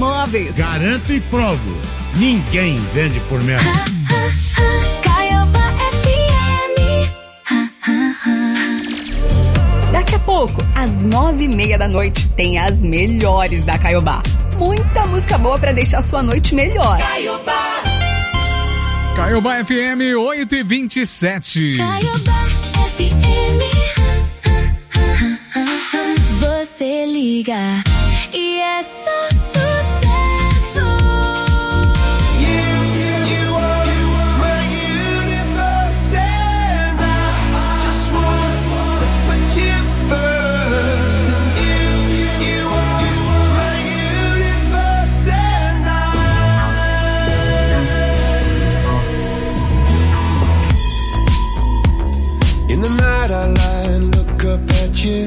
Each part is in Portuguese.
Móveis. Garanto e provo, ninguém vende por menos. Caiobá FM. Daqui a pouco, às 9:30 da noite, tem as melhores da Caiobá. Muita música boa pra deixar sua noite melhor. Caiobá. Caiobá FM 8h27. Caiobá FM. Você liga e é só sucesso. You are my universe and I just want to put you first. You are my universe and I. In the night I lie and look up at you.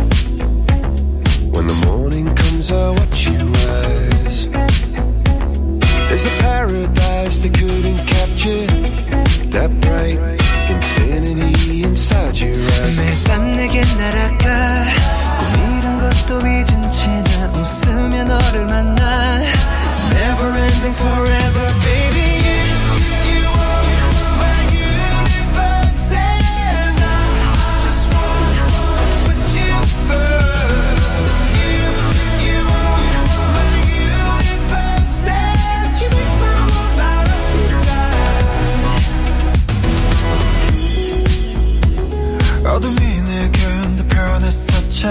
When the morning comes I watch you rise. There's a paradise they couldn't capture. That bright infinity inside your eyes. 매일 밤 내게 날아가 꿈이란 것도 잊은 채 나 웃으며 너를 만나. Never ending forever baby. You are my universe and I just want to put you first. 어둠이 내게 편했었지.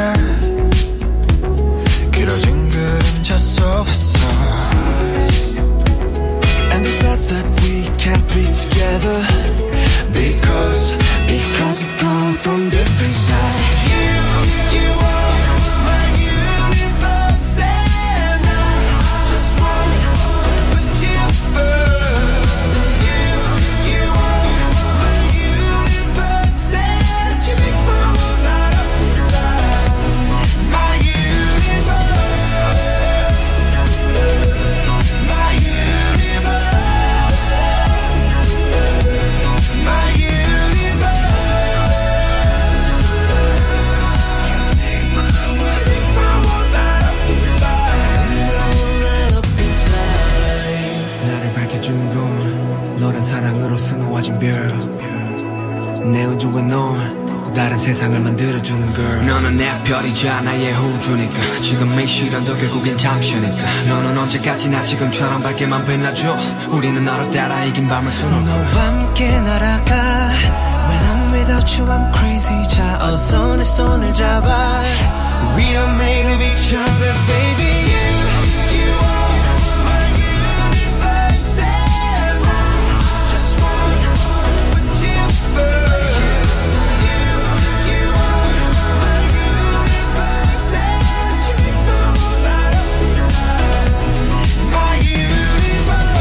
길어진 그림자 속에서 And they said that we can't be together Because we come from different sides. You are my universe and I just want to put you first. You are my universe and you make my world light up inside. My universe, my universe, my universe. You make my world light up inside. 나를 밝혀주는 건 너란 사랑으로 수놓아진 별. 내 우주에 넌 또 다른 세상을 만들어주는 걸. 너는 내 별이자 나의 호주니까 지금의 시련도 결국엔 잠시니까. 너는 언제까지나 지금처럼 밝게만 빛나줘. 우리는 너를 따라 이긴 밤을 수놓아. 너와 함께 날아가. When I'm without you I'm crazy. 자 어서 내 손을 잡아. We are made of each other baby. You are my universe and I just want to put you first. You are my universe and you make the world light up inside. My universe,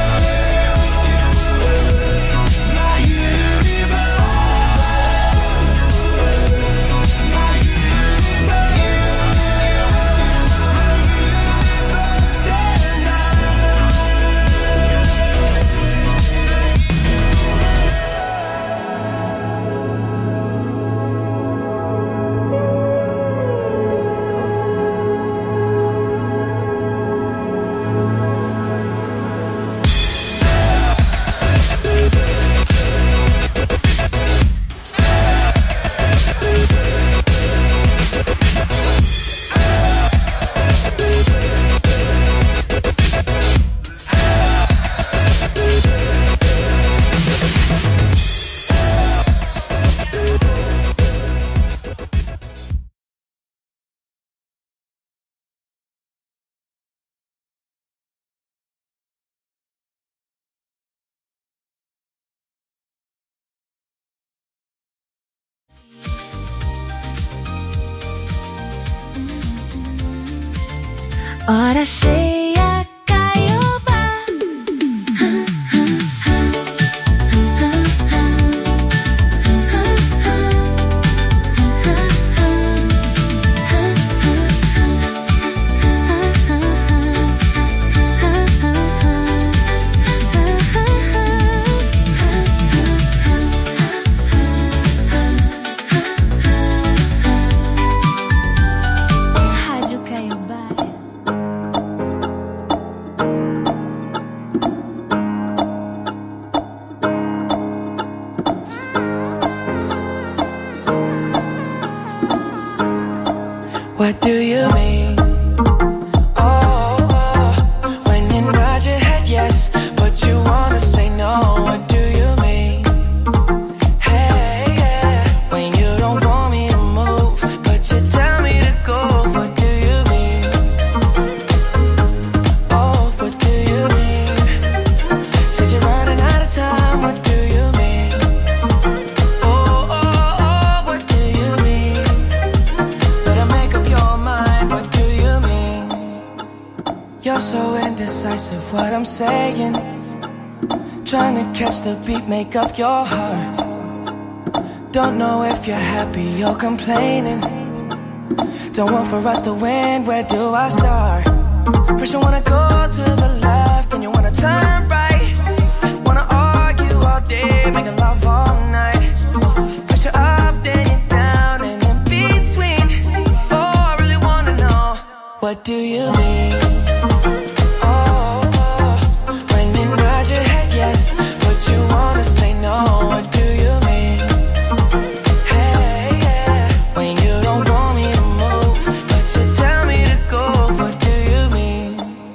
my universe, my Hora cheia, Caiobá. Rádio Caiobá. You're so indecisive, what I'm saying. Trying to catch the beat, make up your heart. Don't know if you're happy or complaining. Don't want for us to win, where do I start? First you wanna go to the left, then you wanna turn right. Wanna argue all day, making love all night. First you're up, then you're down, and in between. Oh, I really wanna know, what do you mean? Oh, when you nod your head yes, but you wanna say no, what do you mean? Hey, yeah, when you don't want me to move, but you tell me to go, what do you mean?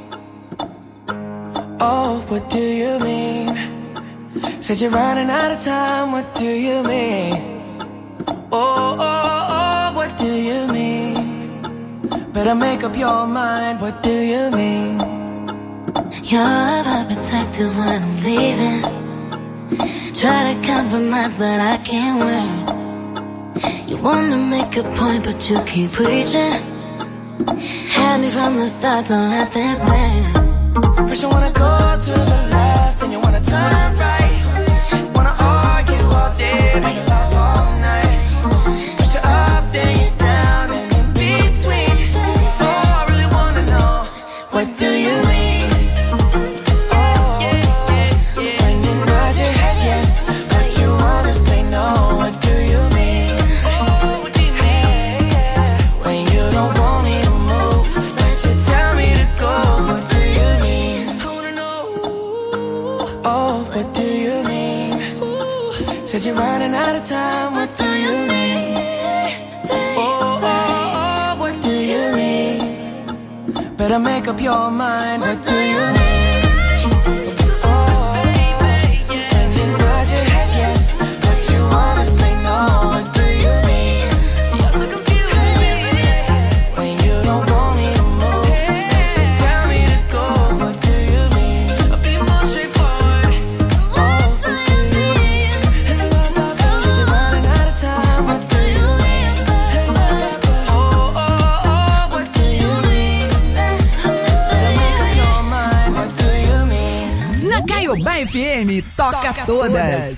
Oh, what do you mean? Said you're running out of time, what do you mean? Oh, what do you mean? Better make up your mind, what do you mean? You're overprotective when I'm leaving. Try to compromise, but I can't win. You wanna make a point, but you keep preaching. Had me from the start, don't let this end. First you wanna go to the left, then you wanna turn right. Wanna argue all day, make love all night. First you're up, then you're down, and in between. Oh, I really wanna know, what do you mean? Oh, when you nod your head yes, but you wanna say no, what do you mean? Hey, yeah, when you don't want me to move, but you tell me to go, what do you mean? I wanna know. Oh, what do you mean? Said you're running out of time, what do you mean? Oh, what do you mean? Better make up your mind, what do you mean? Oh, when you nod your head yes, but you wanna say no, what do you mean? You're so confusing, when you don't want me to move, but you tell me to go, what do you mean? I'll be more straightforward. Oh, what do you mean? Said you're running out of time, what do you mean? Oh, what do you mean? Better make up your mind, what do you mean? Na Caiobá FM, toca todas.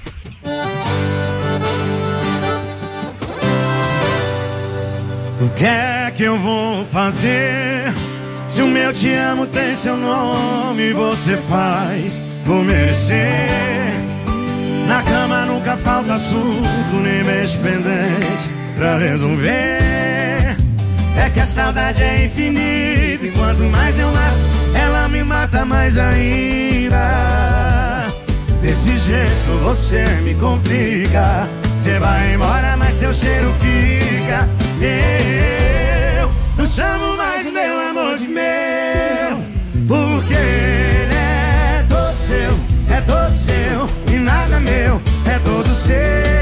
O que é que eu vou fazer? Se o meu te amo tem seu nome, você faz por merecer. Na cama nunca falta assunto, nem mês pendente pra resolver. É que a saudade é infinita, e quanto mais eu mato, ela me mata mais ainda. Desse jeito você me complica. Você vai embora, mas seu cheiro fica. Eu não chamo mais meu amor de meu, porque ele é todo seu, e nada meu, é todo seu.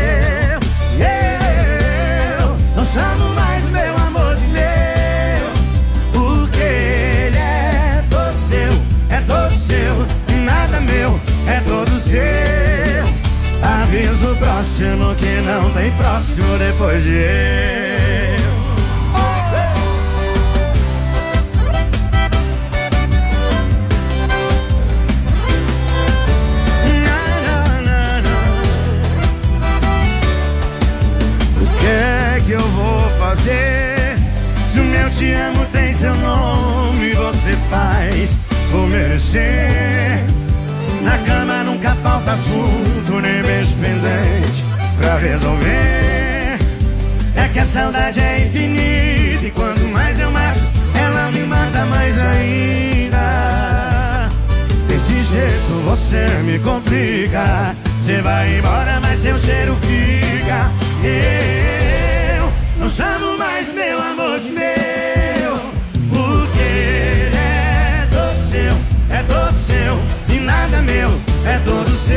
Eu não chamo mais meu amor de meu, porque ele é todo seu, e nada meu, é todo seu. Aviso próximo que não tem próximo depois de eu. O que é que eu vou fazer? Se o meu te amo tem seu nome, você faz por merecer. Na cama nunca falta assunto, nem beijo pendente pra resolver. É que a saudade é infinita, e quanto mais eu mato, ela me mata mais ainda. Desse jeito você me complica. Você vai embora, mas seu cheiro fica. Eu não chamo mais meu amor de meu, porque ele é todo seu, e nada meu, é todo seu.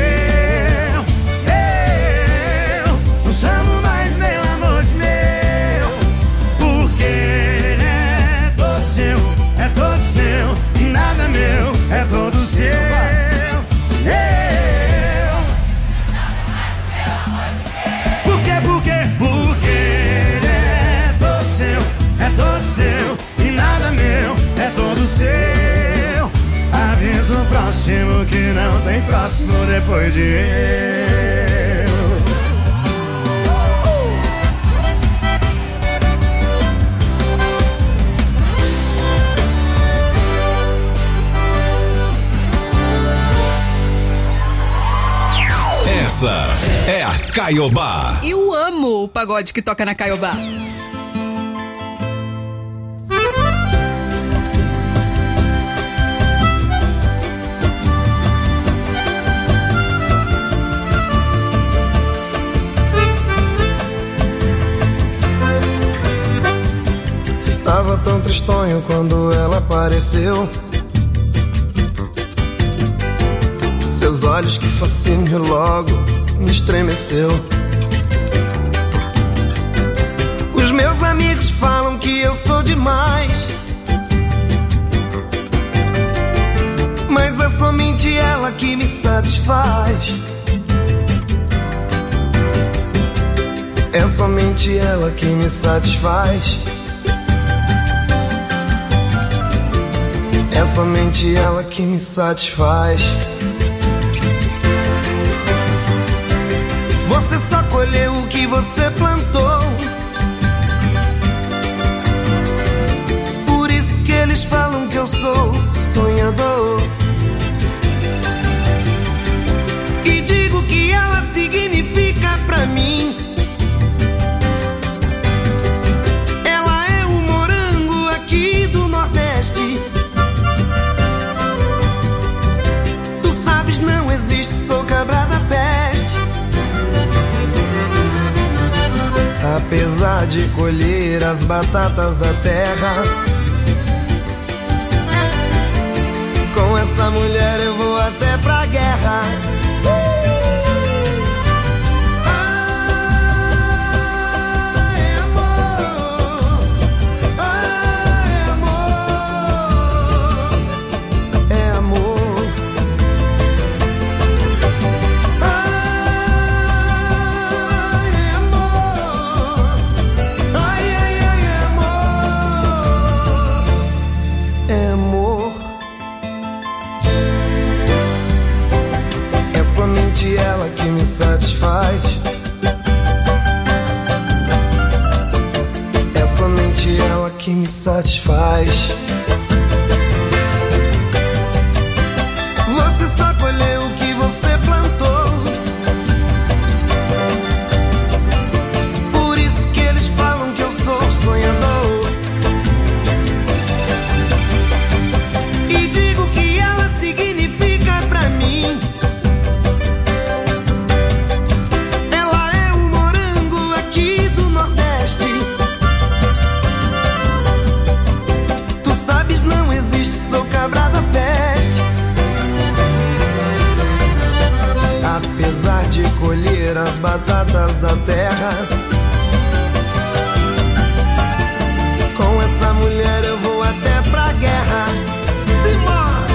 Eu não chamo mais meu amor de meu, porque ele é todo seu, e nada meu, é todo seu. Porque ele é todo seu, próximo que não tem próximo depois de eu. Essa é a Caiobá. Eu amo o pagode que toca na Caiobá. Estava tão tristonho quando ela apareceu. Seus olhos, que fascínio, logo me estremeceu. Os meus amigos falam que eu sou demais, mas é somente ela que me satisfaz. É somente ela que me satisfaz. É somente ela que me satisfaz. Você só colheu o que você plantou. Por isso que eles falam que eu sou sonhador. E digo que ela significa pra mim. Ela é o morango aqui do Nordeste. Tu sabes, não existe, sou cabra da peste. Apesar de colher as batatas da terra, com essa mulher eu vou até pra guerra. Ai, amor. Ai, amor. É amor. É amor. É somente ela que me satisfaz. É somente ela que me satisfaz. Você só colheu o que você plantou. Por isso que eles falam que eu sou sonhador. E digo que ela significa pra mim. Ela é o morango aqui do Nordeste. Tu sabes, não existe, sou cabra da peste. Apesar de colher as batatas da terra, com essa mulher eu vou até pra guerra. Simbora!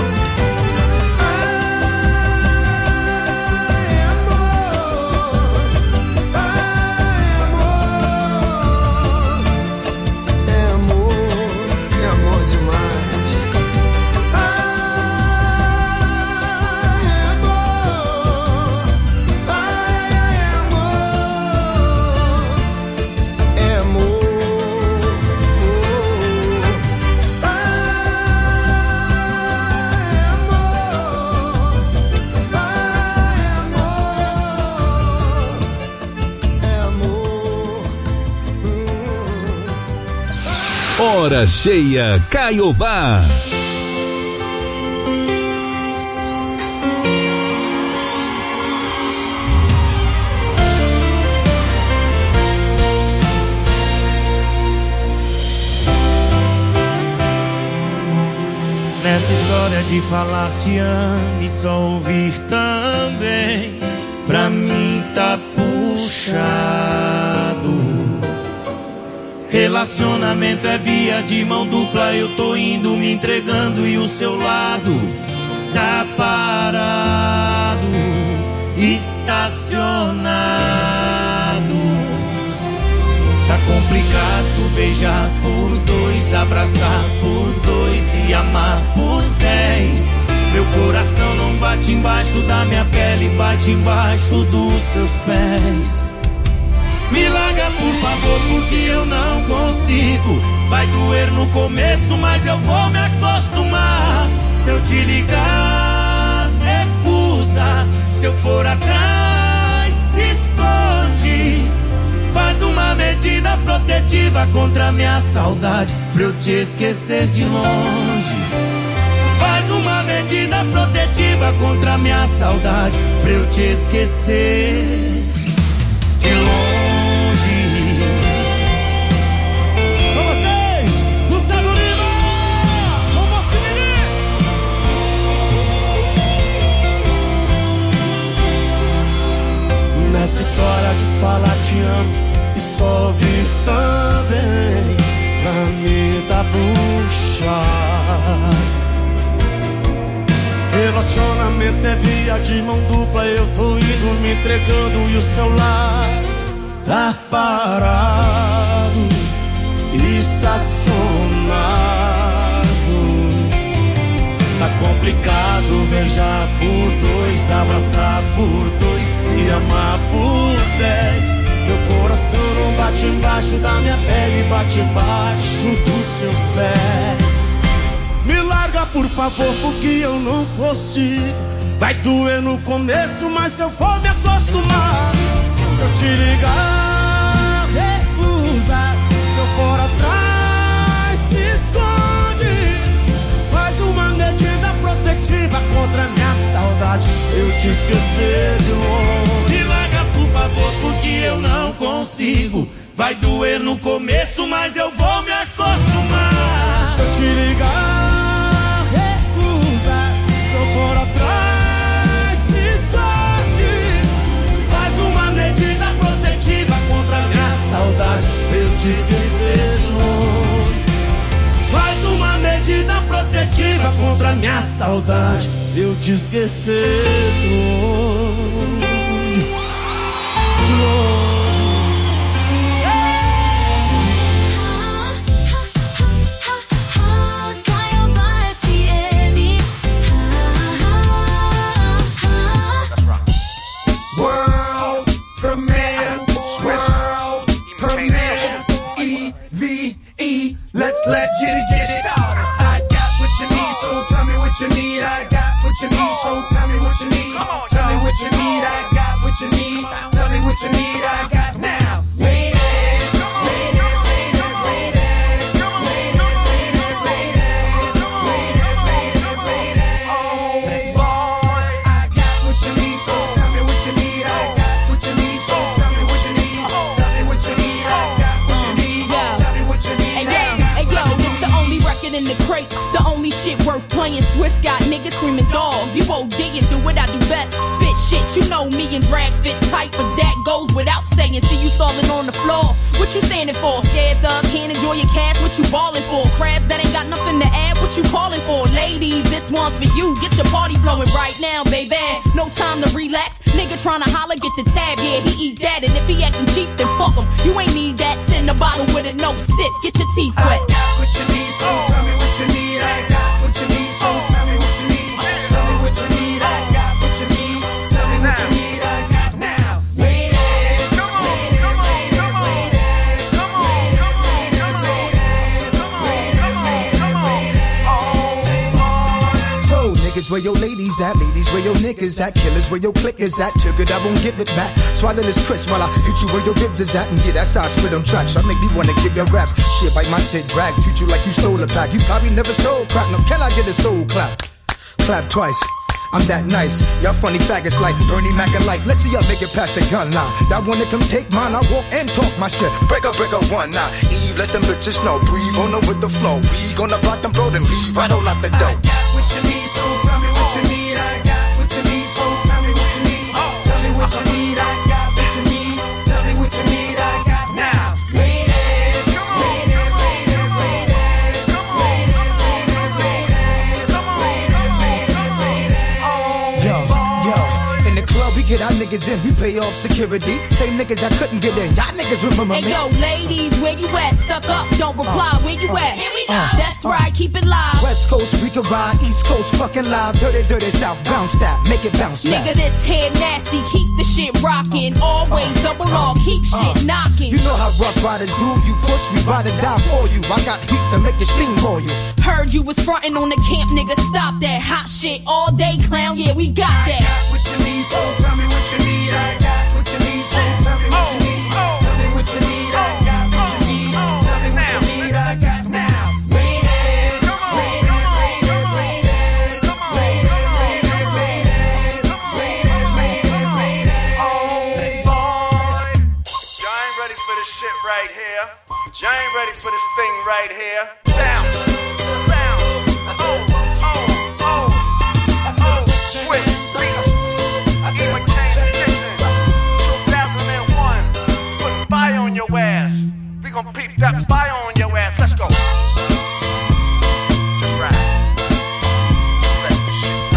Ai, amor. Ai, amor. É amor demais. Ai, amor. Ai, amor. É amor. Hora cheia Caiobá. Nessa história de falar te amo e só ouvir também, pra mim tá puxado. Relacionamento é via de mão dupla, eu tô indo me entregando e o seu lado tá parado, estacionado. Tá complicado beijar por dois, abraçar por dois e amar por 10. Meu coração bate embaixo da minha pele, bate embaixo dos seus pés. Me larga por favor, porque eu não consigo. Vai doer no começo, mas eu vou me acostumar. Se eu te ligar, recusa. Se eu for atrás, se esconde. Faz uma medida protetiva contra a minha saudade, pra eu te esquecer de longe. Faz uma medida protetiva contra a minha saudade, pra eu te esquecer de longe. Com vocês, Gustavo Lima, com Bosco Menezes. Nessa história de falar te amo e só ouvir também, pra me dar puxa. Relacionamento é via de mão dupla, eu tô indo me entregando e o celular tá parado, estacionado. Tá complicado beijar por dois, abraçar por dois, se amar por 10. Meu coração não bate embaixo da minha pele, bate embaixo dos seus pés. Me larga por favor, porque eu não consigo. Vai doer no começo, mas eu vou me acostumar. Se eu te ligar, recusa. Se eu for atrás, se esconde. Faz uma medida protetiva contra a minha saudade, eu te esquecer de longe. Me larga por favor, porque eu não consigo. Vai doer no começo, mas eu vou me acostumar. Se eu te ligar, recusa. Se eu for atrás, se esconde. Faz uma medida protetiva contra a minha saudade, pra eu te esquecer de longe. Faz uma medida protetiva contra a minha saudade, eu te esquecer de longe. De longe. Let's get it started. I got what you need, so tell me what you need. I got what you need, so tell me what you need. Tell me what you need. I got what you need. Tell me what you need. I got now. Ladies, ladies, ladies, ladies, ladies, ladies, ladies, ladies, ladies. Oh boy, I got what you need, so tell me what you need. I got what you need, so tell me what you need. Tell me what you need. I got what you need. Tell me what you need. In the crate, the only shit worth playing. Swiss got niggas screaming dog. You OD and do what I do best. Spit shit, you know me and drag fit tight, but that goes without saying. See you stalling on the floor. What you standing for? Scared thug, can't enjoy your cash. What you ballin' for? Crabs that ain't got nothing to add. What you calling for? Ladies, this one's for you. Get your party flowing right now, baby. No time to relax. Nigga tryna holler, get the tab. Yeah, he eat that, and if he acting cheap, then fuck him. You ain't need that. Send a bottle with it, no sip. Get your teeth wet. I got what you need, so tell me what you need. I got what you need, so tell me what you need. Tell me what you need. I got what you need. Tell me what you need. I got now. Ladies, ladies, ladies, ladies, ladies, ladies, ladies. Oh, so niggas, where your ladies at? Ladies, where your niggas at? Killers, where your click is at? Took it, I won't give it back. Swallow this crisp while I hit you where your ribs is at. And yeah, that's how I spit on tracks. I make me wanna give you raps. Shit, bite my shit, drag. Treat you like you stole a pack. You probably never sold crack. No, can I get a soul clap? Clap twice. I'm that nice. Y'all funny faggots like Bernie Mac and life. Let's see y'all make it past the gun line. Y'all wanna come take mine? I walk and talk my shit. Break up one now. Eve, let them bitches know. Breathe on them with the flow. We gonna block them, blow them, leave right on out the door. I got what you need, so tell me what you need. I got what you need, so tell me what you need. Tell me what you need. I got what you need. Tell me what you need. I got now. Ladies, ladies, ladies, ladies, ladies, ladies, ladies, ladies, ladies, ladies. Yo, in the club we get our niggas in, we pay off security. Same niggas that couldn't get in, y'all niggas remember me. Hey yo, ladies, where you at? Stuck up, don't reply, where you at? Here we go. That's right, keep it live. West Coast, we can ride, East Coast, fucking live. Dirty, dirty South, bounce that, make it bounce back. Nigga, this head nasty, keep the shit rockin'. Always double R, keep shit knockin'. You know how rough riders do, you push, we ride or die for you. I got heat to make it steam for you. Heard you was frontin' on the camp, nigga, stop that hot shit all day, clown, yeah, we got that. I got what you need, so tell me what you need. I got what you need, so tell me what you need. Tell me what you need, I got what you need. Tell me what you need, I got now. Y'all ain't ready for this thing right here. Down, down, switch, beat, imitation, 2001, put fire on your ass. We gon' peep that fire on your ass, let's go. Just ride, let this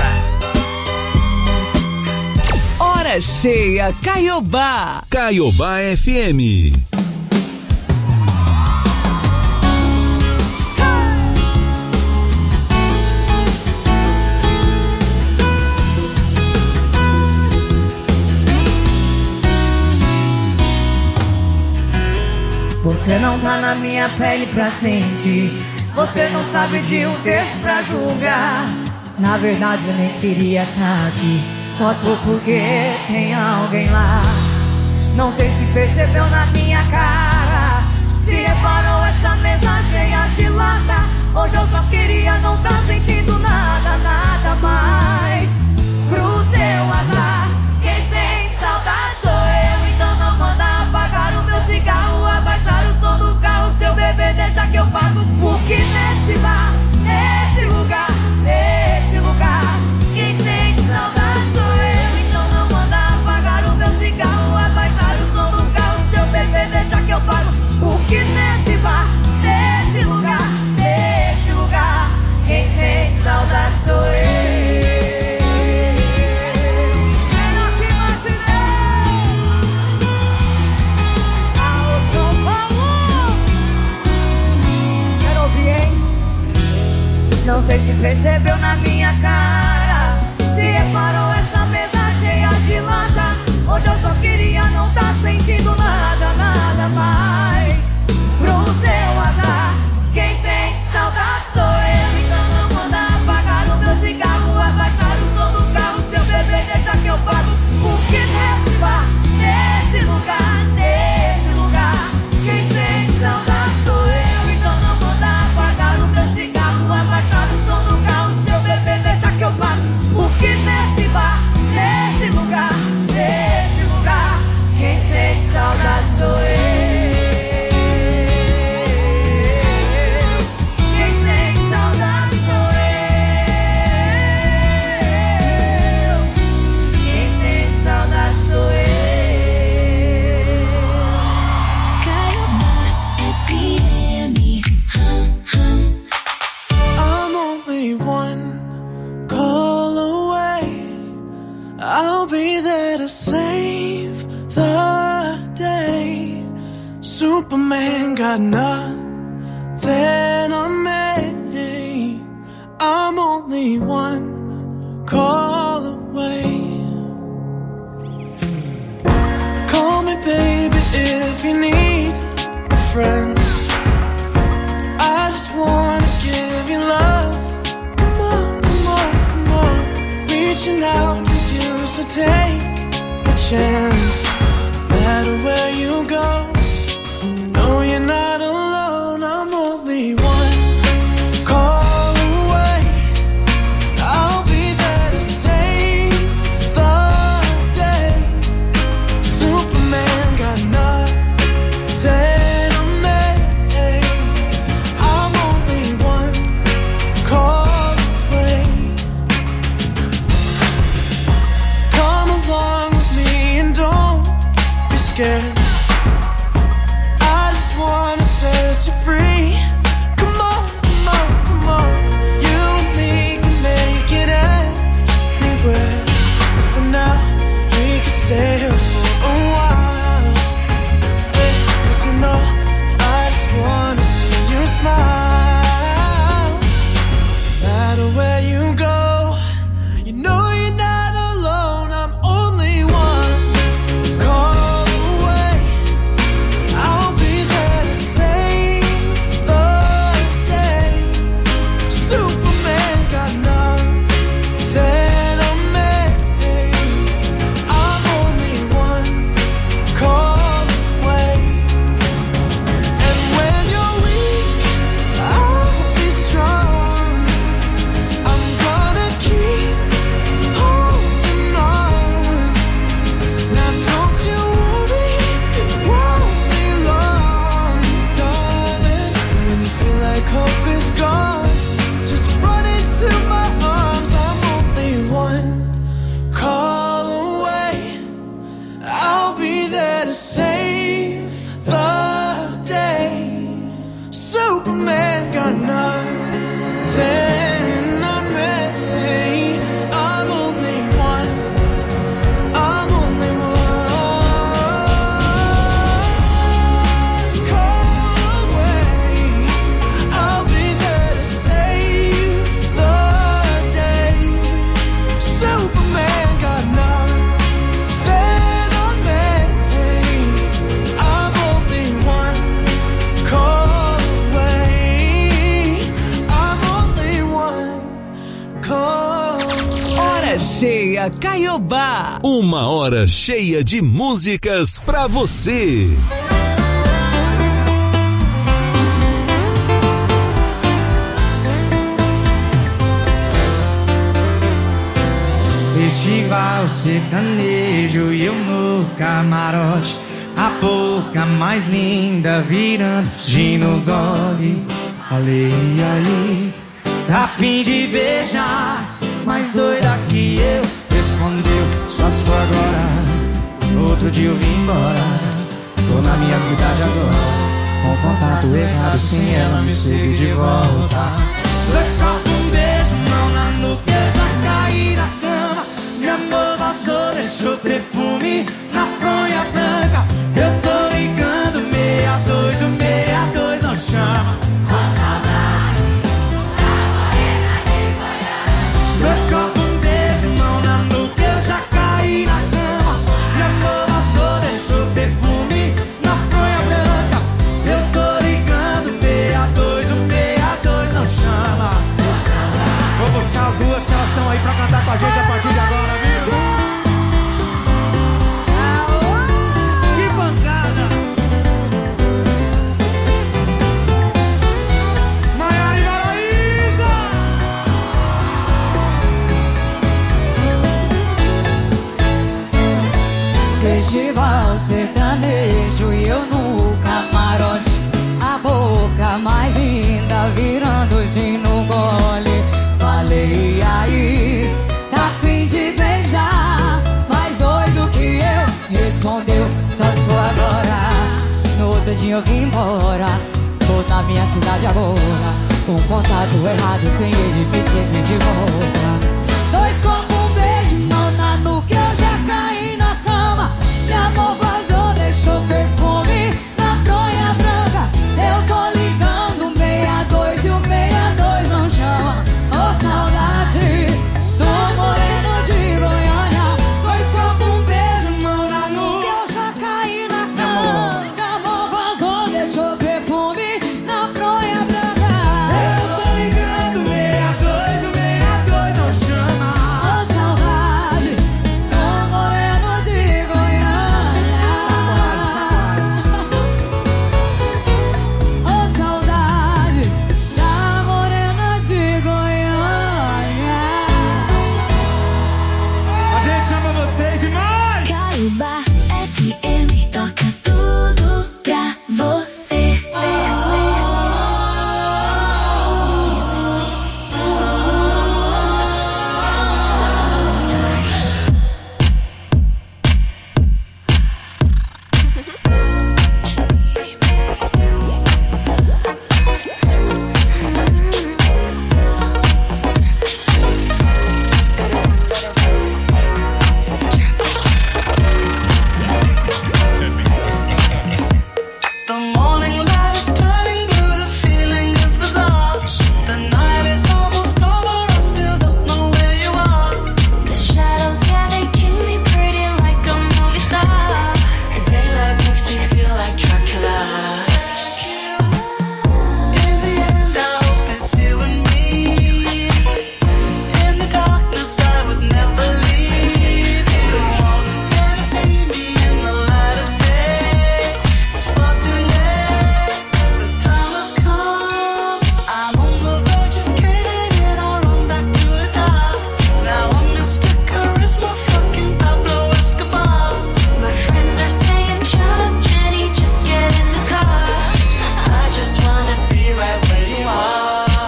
shit ride. Hora cheia, Caiobá. Caiobá FM. Você não tá na minha pele pra sentir. Você não sabe de um texto pra julgar. Na verdade eu nem queria tá aqui. Só tô porque tem alguém lá. Não sei se percebeu na minha cara. Se reparou essa mesa cheia de lata. Hoje eu só queria não tá sentindo nada, nada mais. Pro seu azar, quem sente saudade sou eu. Então não manda apagar o meu cigarro, abaixar o som do carro. Seu bebê deixa que eu pago. Porque nesse bar, nesse lugar, quem sente saudade sou eu. Então não manda apagar o meu cigarro, abaixar o som do carro. Seu bebê deixa que eu pago. Porque nesse bar, nesse lugar, quem sente saudade sou eu. Não sei se percebeu na minha cara. Se reparou essa mesa cheia de lata. Hoje eu só queria não tá sentindo nada, nada mais. Pro seu azar, quem sente saudade sou eu. Então não manda apagar o meu cigarro, abaixar o som do carro. Seu bebê deixa que eu pago. Porque nesse bar, nesse lugar, quem sente saudade sou eu. Então não manda apagar o meu cigarro, abaixar o som do carro. Seu bebê deixa que eu pago. Porque nesse bar, nesse lugar, quem sente saudade sou eu. Quem sente saudade sou eu. Quem sente saudade sou eu. I'm only one call away. I'll be there to save the day. Superman got nothing on me. I'm only one call away. Call me baby if you need a friend. I just wanna give you love. Come on, come on, come on. Reaching out to you, so take a chance. No matter where you go, no, you're not alone. I'm only one call away. I'll be there to save the day. Superman got nothing on me. I'm only one call away. Come along with me and don't Hora cheia, Caiobá. Uma hora cheia de músicas pra você. Festival sertanejo e eu no camarote, a boca mais linda virando gin no gole. Falei aí, tá fim de beijar, mais doida que eu. Respondeu, só se for agora, outro dia eu vim embora. Tô na minha cidade agora, com contato errado, sem ela me segue de volta. Dois copos, um beijo, mão na nuca, eu já caí na cama. Meu amor vazou, deixou perfume na fronha branca. Eu tô ligando 62, o 62 não chama. Ó saudade dois copos, um beijo, mão na nuca, eu já caí na cama. Meu amor vazou, deixou perfume na fronha branca. Eu tô ligando 62, o 62 não chama. Vou buscar as duas que elas estão aí pra cantar com a gente a partir de agora, viu? Que pancada! Maiara e Maraísa! Festival sertanejo e eu no camarote, a boca mais linda virando gin no gole. Falei aí, tá fim de beijar, mais doido que eu. Respondeu, só se for agora, no outro dia eu vim embora. Tô na minha cidade agora, um contato errado, sem ele me seguir de volta. Dois copos, um beijo, mão na nuca, eu já caí na cama. Meu amor vazou, deixou perfume na fronha branca. Eu tô ligando 62 e o 62 não chama. Ô saudade do moreno de Goiânia. Dois copos, um beijo, mão na nuca, eu já caí na cama. Meu amor vazou, deixou perfume na fronha branca. eu tô ligando 62, o 62 não chama. Ô saudade do moreno de Goiânia. Ô saudade da morena de Goiânia. A gente chama vocês e mais! Caiobá FM toca tudo pra você. The morning light is turning blue, the feeling is bizarre. The night is almost over, I still don't know where you are. The shadows, yeah, they keep me pretty like a movie star. The daylight makes me feel like Dracula. In the end, I hope it's you and me. In the darkness, I would never leave you. Never see me in the light of day. It's far too late. The time has come. I'm on the verge of caving in. I run back to the top. Now I'm Mr. Charisma, fucking Pablo Escobar. My friends are saying, shut up, Jenny, just get in the car. I just wanna be right where you are.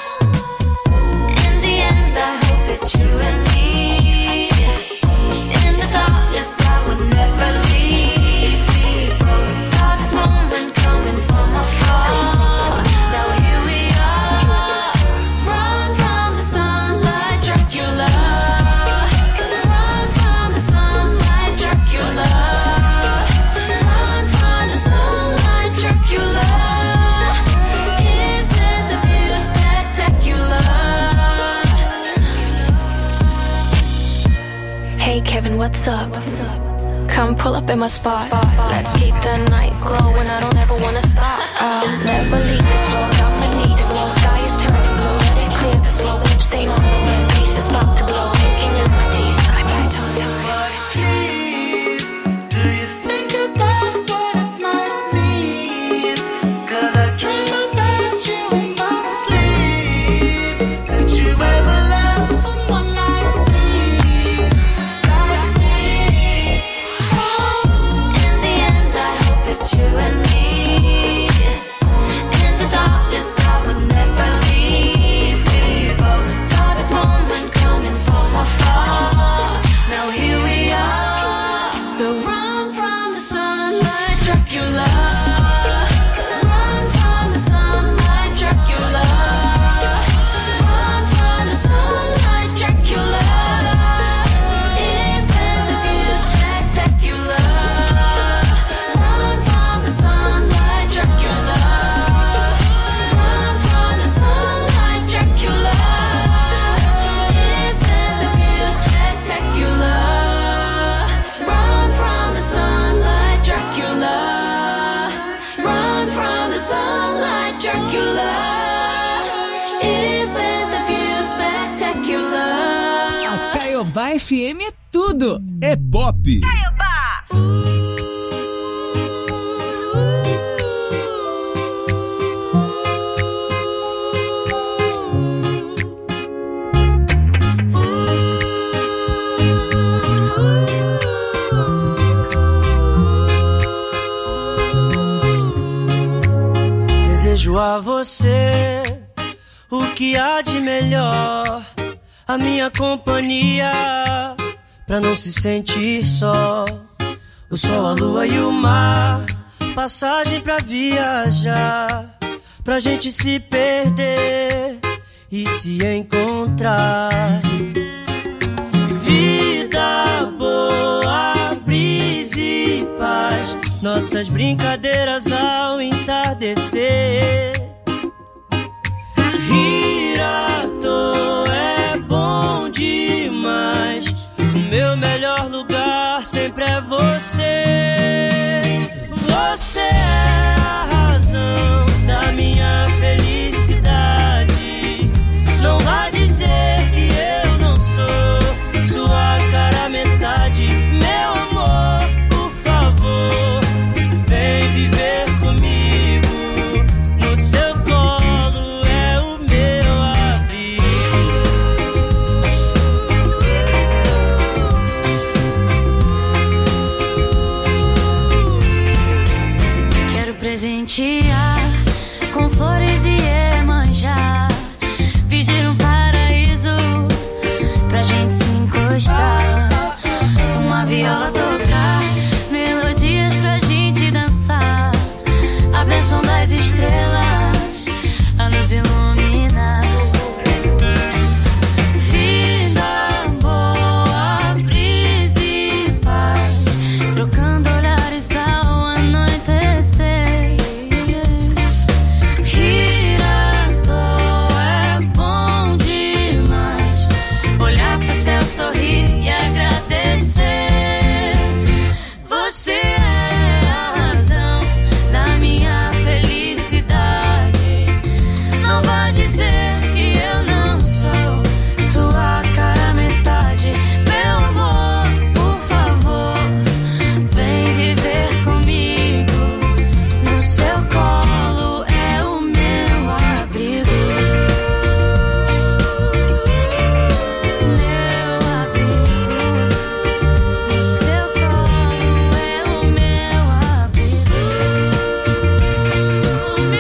In the end, I hope it's you and me. In the darkness, I would never leave. Saw this moment coming from afar. Now here we are. Run from the sunlight, Dracula. Run from the sunlight, Dracula. Run from the sunlight, Dracula. Isn't the view spectacular? Hey Kevin, what's up? Come pull up in my spot. Let's keep the night glowing. I don't ever wanna stop. I'll never leave this road. I'ma need it. Blue sky is turning blue. Let it clear the slow whip stain on the rim. Peace is about to blow. Sinking in Caiobá FM é tudo. É pop. Caiobá. Desejo a você o que há de melhor, a minha companhia, pra não se sentir só. O sol, a lua e o mar, passagem pra viajar, pra gente se perder e se encontrar. Vida boa, brisa e paz, nossas brincadeiras ao entardecer. Rir à toa é bom demais, o meu melhor lugar sempre é você. Você é a razão da minha felicidade. Não vá dizer que eu não sou sua cara metade. Meu amor, por favor, vem viver comigo. No seu colo é o meu abrigo. Quero presentear com flores e Iemanjá, pedir um paraíso pra gente se encostar, uma viola tocar, melodias pra gente dançar, a bênção das estrelas a nos iluminar. Vida boa, brisa e paz, trocando olhares ao anoitecer. Rir à toa é bom demais, olhar pro céu, sorrir e agradecer. Você é a razão da minha felicidade. Não vá dizer que eu não sou sua cara metade. Meu amor, por favor, vem viver comigo. No seu colo é o meu abrigo. Meu abrigo. No seu colo é o meu abrigo. O meu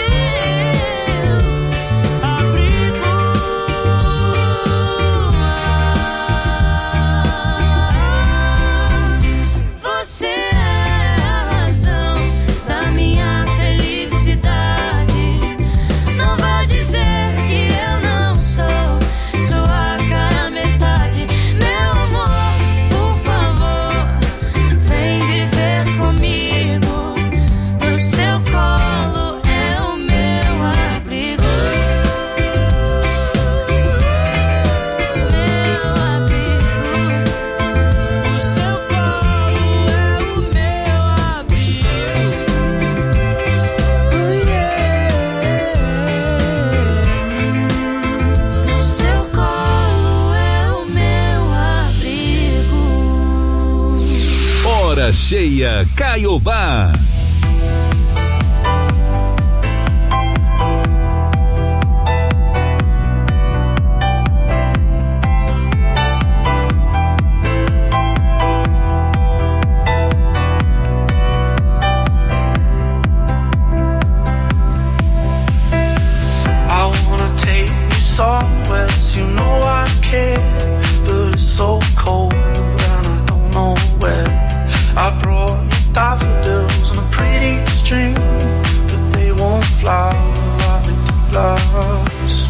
abrigo. Você é a razão da minha felicidade. Não vá dizer que eu não sou sua cara metade. Meu amor, por favor, vem viver comigo. No seu colo é o meu abrigo. Meu abrigo. No seu colo é o meu abrigo. No seu colo é o meu abrigo. Hora cheia Caiobá. I wanna take you somewhere, you know I care, but it's so cold and I don't know where. I brought you daffodils on a pretty string, but they won't fly like the flowers.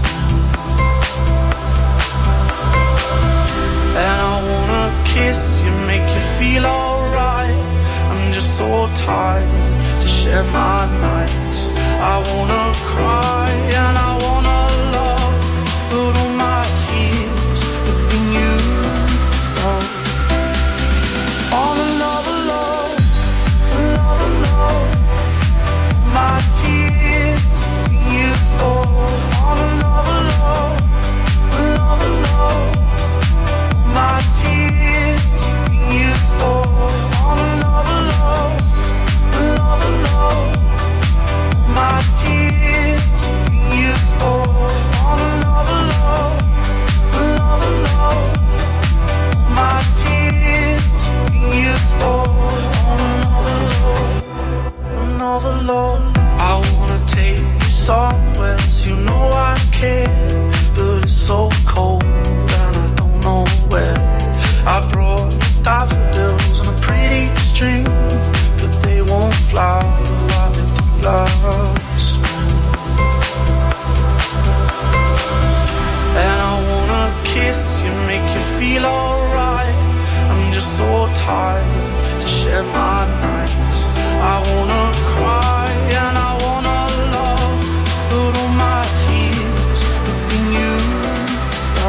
And I wanna kiss you, make you feel alright. I'm just so tired to share my nights. I wanna cry and I wanna love, but all my tears have been used up. All another love, another love. My tears have been used up. All another love, another love. My tears. feel alright. I'm just so tired to share my nights. I wanna cry and I wanna love, but all my tears have been used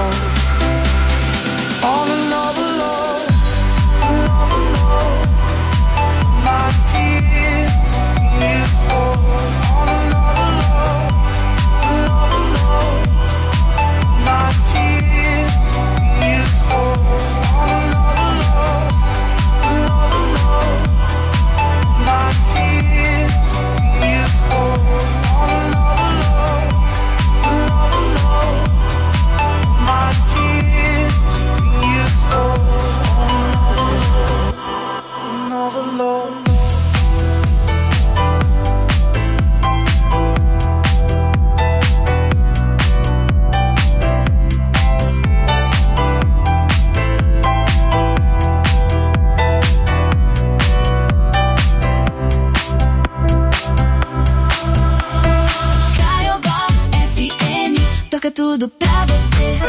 on another love, another love. My tears have been used on another love, another love. My tears have been used on another love, another love. My tears have been used on another love, another love. My tears have been used on another love. Caiobá FM, toca tudo pra você.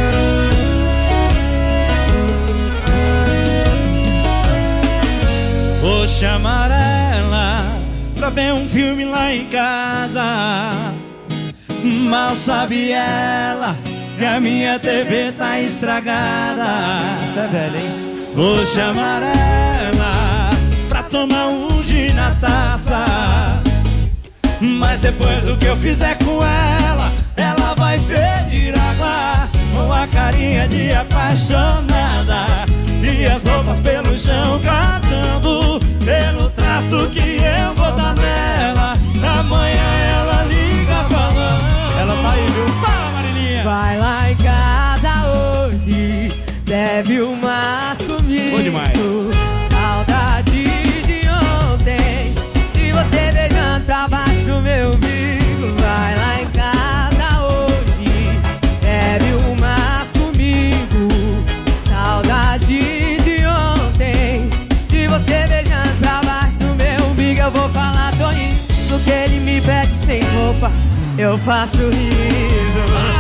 Vou chamar ela pra ver um filme lá em casa. Mal sabe ela que a minha TV tá estragada. Isso é velho, hein? Vou chamar ela pra tomar um gin na taça. Mas depois do que eu fizer com ela, ela vai pedir água com a carinha de apaixonada e as roupas pelo chão cantando pelo trato que eu vou dar nela. Amanhã ela liga falando. Ela tá aí, viu? Fala, Marilinha! Vai lá em casa hoje, bebe umas comigo. Bom demais. Saudade de ontem, de você beijando pra baixo do meu umbigo. Vai lá em casa hoje, bebe umas comigo. Saudade de ontem, de você beijando pra baixo do meu umbigo. Eu vou falar, Toninho, do que ele me pede sem roupa, eu faço riso.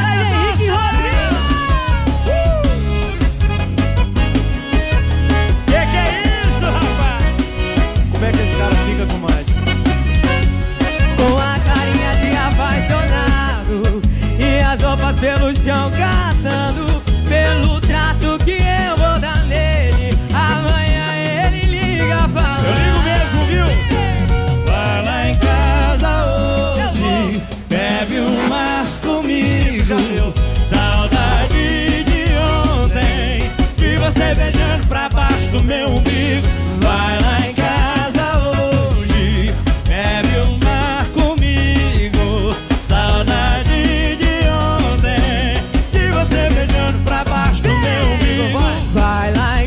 Que é isso, rapaz? Como é que esse cara fica com mais? Com a carinha de apaixonado e as roupas pelo chão catando pelo trato que eu vou dar nele. Amanhã ele liga falando. Eu ligo mesmo, viu? Vai lá em casa hoje, bebe umas comigo. Saudade de ontem, de você beijando pra baixo do meu umbigo. Vai lá em casa hoje, bebe uma comigo. Saudade de ontem, de você beijando pra baixo do meu umbigo. Vai lá em...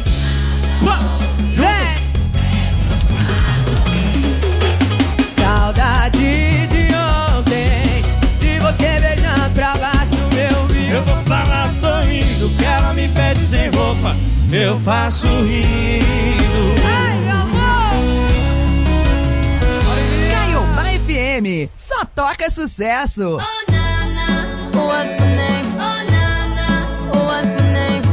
Saudade de ontem, de você beijando pra baixo do meu umbigo. Eu vou falar, tô indo, que ela me pede sem roupa, eu faço rindo. Ai, meu amor! Caiobá FM, só toca sucesso. Oh, Nana, what's my name? Oh, Nana, what's my name?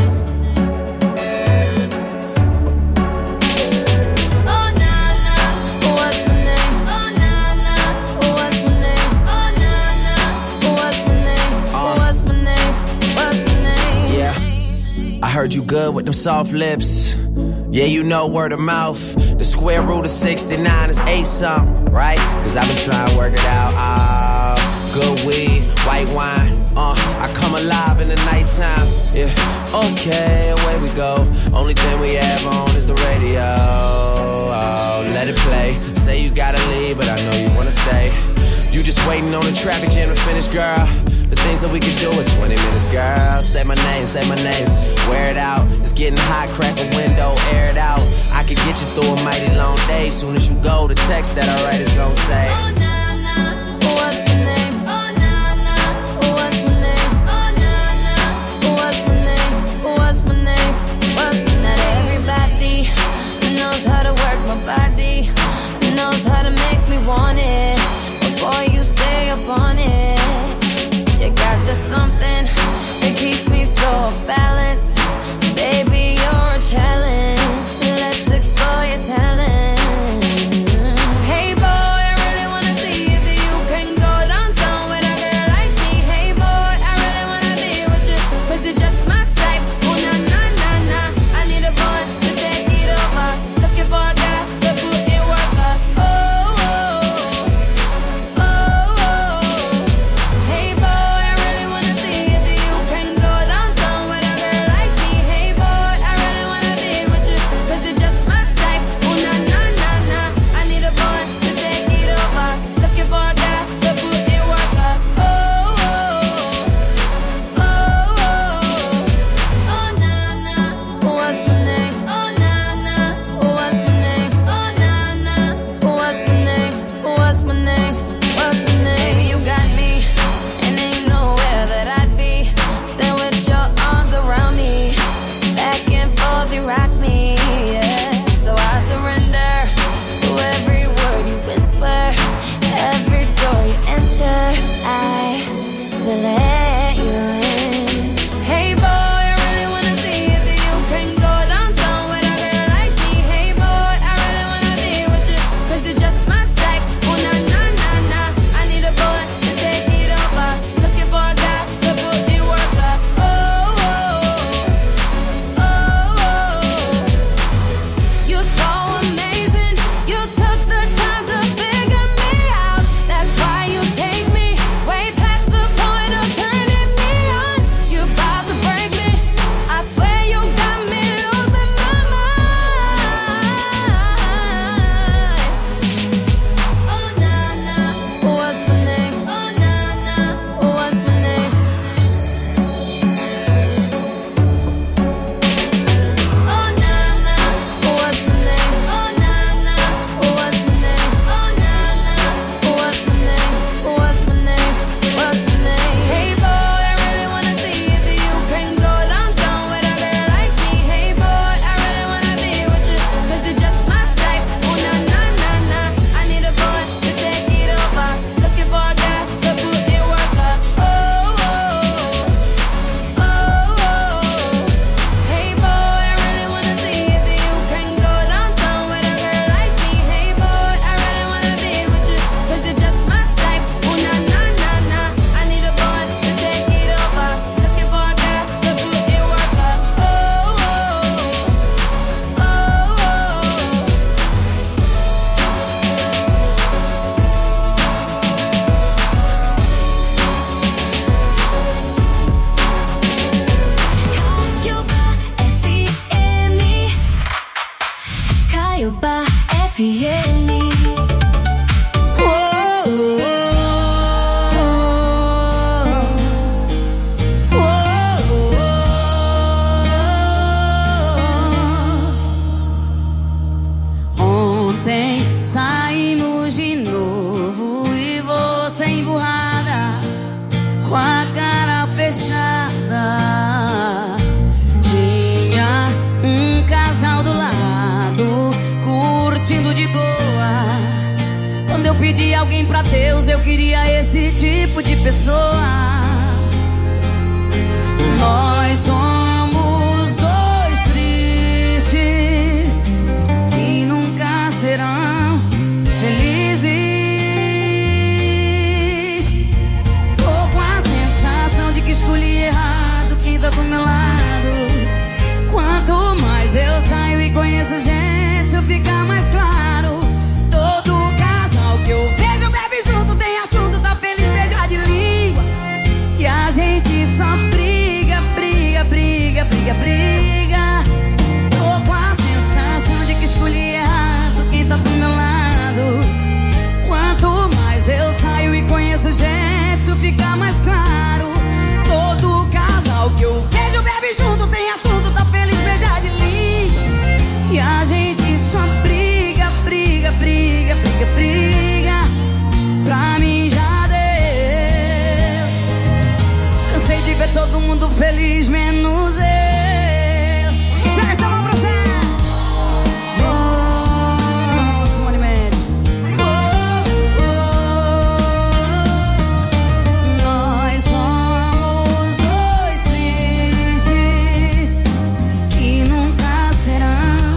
Oh, Nana, what's my name? Oh, Nana, what's my name? Oh, Nana, what's my name? What's my name? What's my name? Yeah, I heard you good with them soft lips. Yeah, you know word of mouth. The square root of 69 is 8-something, right? Cause I've been trying to work it out. Good weed, white wine. I come alive in the nighttime. Yeah, okay, away we go. Only thing we have on is the radio. Oh, let it play. Say you gotta leave, but I know you wanna stay. You just waiting on the traffic jam to finish, girl. The things that we could do in 20 minutes, girl. Say my name, wear it out. It's getting hot, crack a window, air it out. I could get you through a mighty long day. Soon as you go, the text that I write is gonna say, Oh, Nana, what's my name? Oh, Nana, what's my name? Oh, Nana, what's my name? What's my name? What's my name? Everybody knows how to work my body, knows how to make me want it. But boy, you stay up on it. You got the something that keeps me so off balance. pedir alguém pra Deus, eu queria esse tipo de pessoa. Nós somos dois tristes que nunca serão felizes. Tô com a sensação de que escolhi errado quem tá do meu lado. Quanto mais eu saio e conheço gente, isso fica mais claro. Todo casal que eu vejo bebe junto, tem assunto, tá feliz, beija de língua. E a gente só briga, briga, briga, briga, briga. Tô com a sensação de que escolhi errado quem tá do meu lado. Quanto mais eu saio e conheço gente, isso fica mais claro. Todo casal que eu vejo bebe junto, tem assunto, tá feliz, beija de língua. E a gente só briga, briga, briga, briga, briga. Pra mim já deu. Cansei de ver todo mundo feliz, menos eu. Já essa mão pra você. Oh, Simone Mendes. Nós somos dois tristes que nunca serão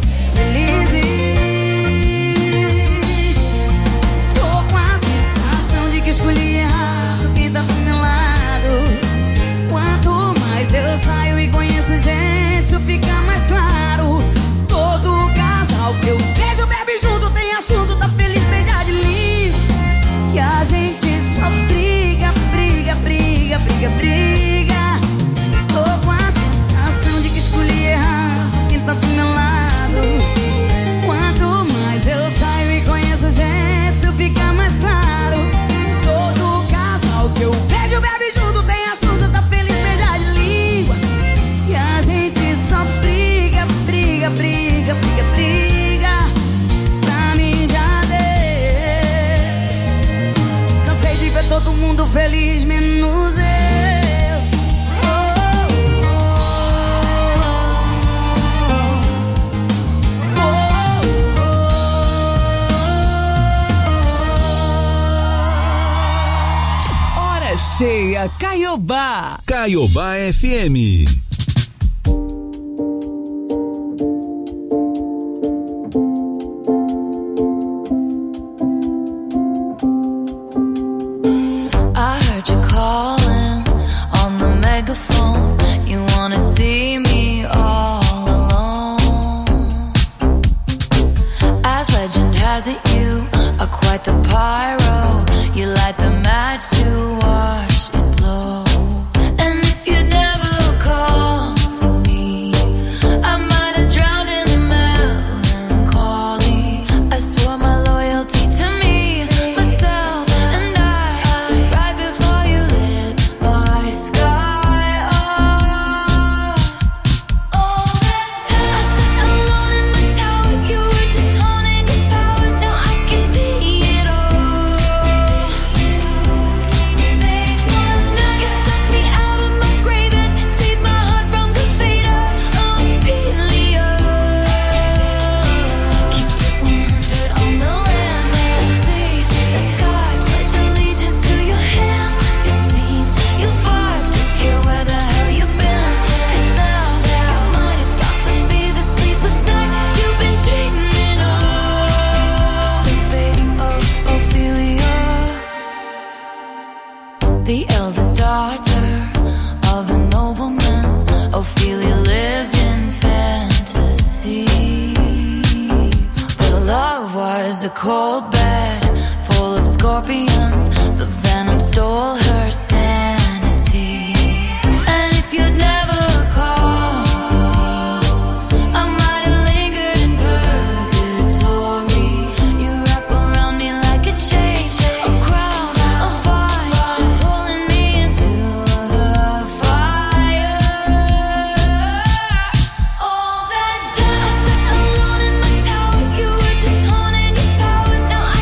felizes. Tô com a sensação de que escolhi errado quem tá do meu lado. Quanto mais eu saio e conheço gente, isso fica mais claro. Todo casal que eu vejo bebe junto, tem assunto, tá feliz, beija de língua. E a gente só briga, briga, briga, briga, briga. Tô com a sensação de que escolhi errado quem tá do meu lado. Quanto mais eu saio e conheço gente, isso fica mais claro. Todo casal que eu vejo bebe junto, tem assunto, tá feliz, beija de língua. E a gente só briga, briga, briga, briga, briga. Pra mim já deu. Cansei de ver todo mundo feliz, menos eu. Hora cheia, Caiobá. Caiobá FM. I heard you calling on the megaphone. You wanna see me all alone. As legend has it, you are quite the pyro. You light the match to watch it blow. And if you'd never call for me, I might have drowned in the melancholy. I swore my loyalty to me, myself, and I. Right before you lit my sky up. All that time I sat alone in my tower, you were just honing your powers. Now I can see it all. Late one night, you took me out of my grave and saved my heart from the fate of Ophelia. Keep it 100 on the land, the sea, the sky. Pledge allegiance to your hands, your team, your vibes. Don't care where the hell you've been, 'cause now you're mine. It's about to be the sleepless night you've been dreaming of. The fate of Ophelia, the eldest daughter of a nobleman. Ophelia lived in fantasy. Her love was a cold bed full of scorpions. The venom stole her sanity. And if you'd never called for me, I might have lingered in purgatory. You wrap around me like a chain, a crown, a vine, pulling me into the fire. All that time I sat alone in my tower, you were just honing your powers. Now I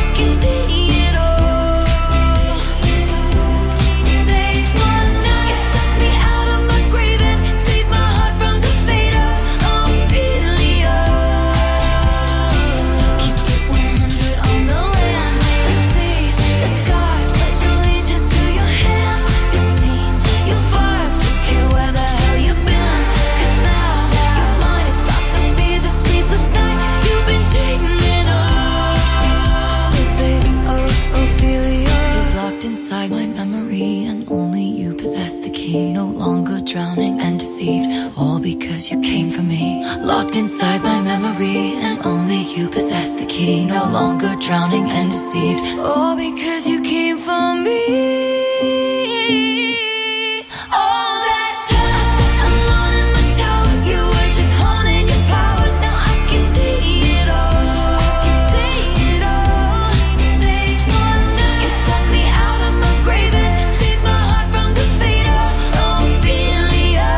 all because you came for me. Locked inside my memory, and only you possess the key. No longer drowning and deceived, all because you came for me. All that time I spent alone in my tower, you were just honing your powers. Now I can see it all. I can see it all. They wonder you dug me out of my grave and saved my heart from the fate of Ophelia.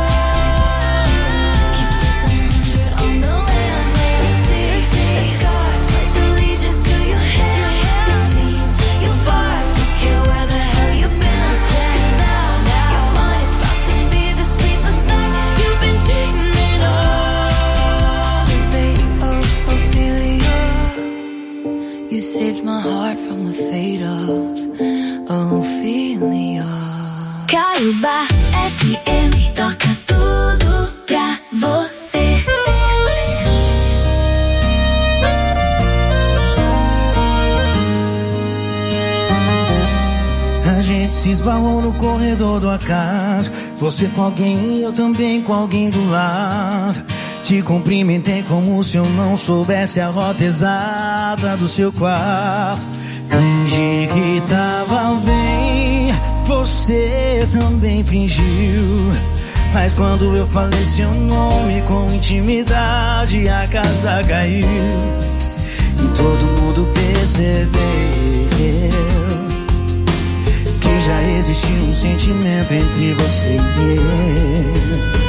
Keep 100 on the land, the sea, the sky. Pledge allegiance to your hands, your team, your vibes. Don't care where the hell you've been. 'Cause now your mind is about to be the sleepless night you've been dreaming of. The fate of Ophelia. You saved my heart from the fate of Ophelia. Caiobá FM toca tudo pra você. A gente se esbarrou no corredor do acaso. Você com alguém e eu também com alguém do lado. Te cumprimentei como se eu não soubesse a rota exata do seu quarto. Fingi que tava bem, você também fingiu. Mas quando eu falei seu nome com intimidade, a casa caiu. E todo mundo percebeu que já existia um sentimento entre você e eu.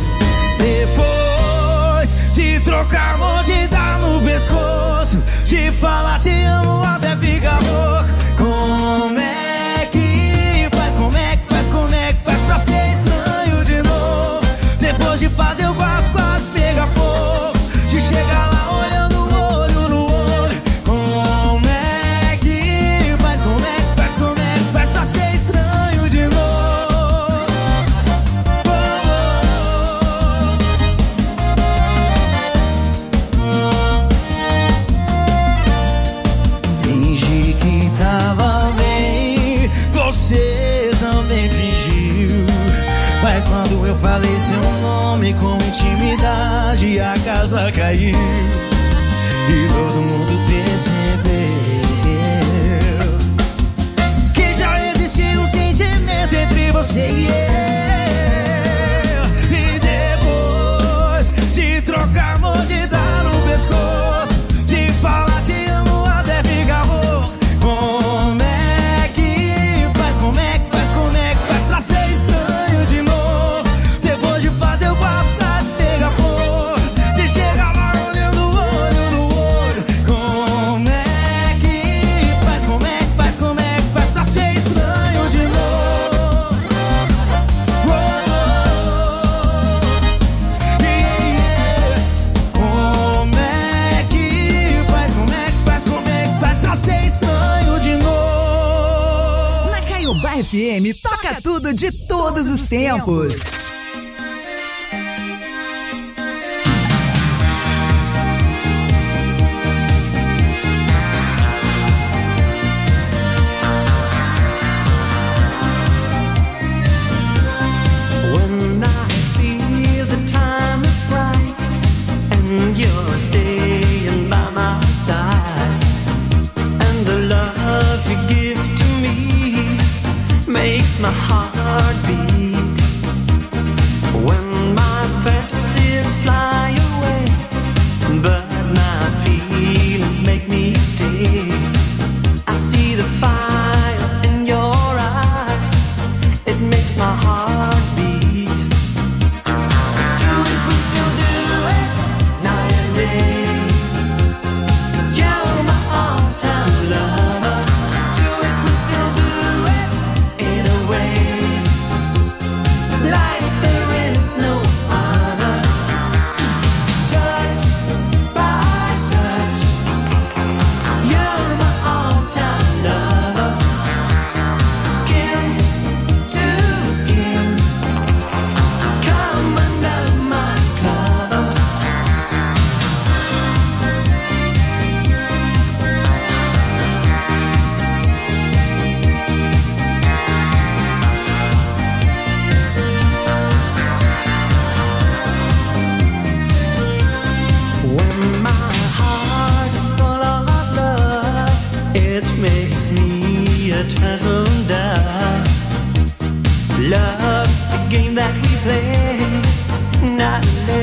Depois de trocar mordida no pescoço, de falar te amo até ficar louco. Como é que faz, como é que faz, como é que faz pra ser estranho de novo? Depois de fazer o quarto quase pegar fogo, de chegar lá olhando olho no olho. Como é que faz, como é que faz, como é que faz pra ser estranho de novo? Fingi que tava bem, você também fingiu. Mas quando eu falei seu nome com intimidade, a casa caiu. E todo mundo percebeu que já existia um sentimento entre você e eu. E depois de trocar mordida no pescoço, de falar te amo até ficar louco. Como é que faz, como é que faz, como é que faz pra ser estranho de novo? Depois de fazer o quarto quase pegar fogo, de chegar lá olhando olho no olho. Como é que faz, como é que faz, como é que faz pra ser estranho de novo? Oh, oh, yeah. Como é que faz, como é que faz, como é que faz pra ser estranho de novo? Na Caiobá FM toca tudo de todos os tempos. When I feel the time is right and you're staying by my side, and the love you give to me makes my heart beat. When my fantasies fly away, but my feelings make me stay, I see the fire in your eyes, it makes my heart beat. Do it, we still do it, night and day. You're my all-time lover. Do it, we still do it, in a way. Saturday.